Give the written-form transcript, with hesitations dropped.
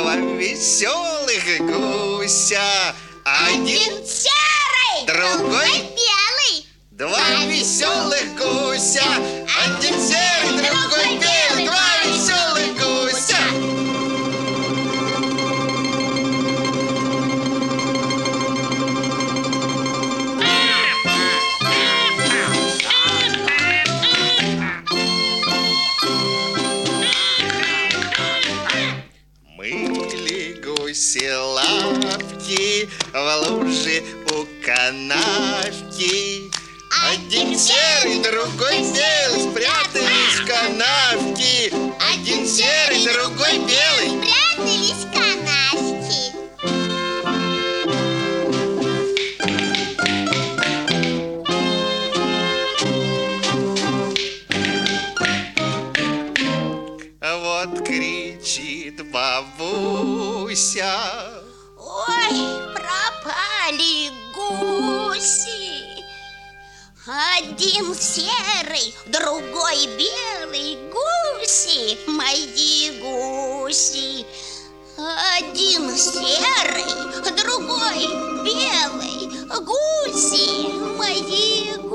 два веселых гуся. Один серый, другой белый. Два веселых гуся. Один серый, другой белый. Два веселых гуся. Мыли гуси лапки в луже у канавки. Один серый, другой белый спрятались в канавки. Один серый, другой белый Спрятались в канавке. Вот кричит бабуся: Ой, пропали гуси. Один серый, другой белый. Гуси, мои гуси. Один серый, другой белый. Гуси, мои гуси.